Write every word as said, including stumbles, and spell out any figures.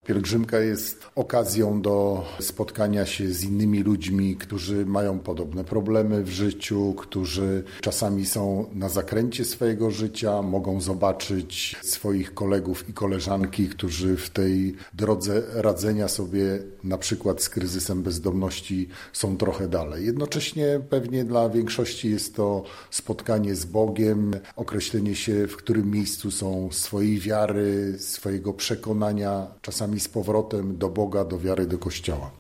Pielgrzymka jest okazją do spotkania się z innymi ludźmi, którzy mają podobne problemy w życiu, którzy czasami są na zakręcie swojego życia, mogą zobaczyć swoich kolegów i koleżanki, którzy w tej drodze radzenia sobie na przykład z kryzysem bezdomności są trochę dalej. Jednocześnie pewnie dla większości jest to spotkanie z Bogiem, określenie się, w którym miejscu są swojej wiary, swojego przekonania, czasami z powrotem do Boga, do wiary, do Kościoła.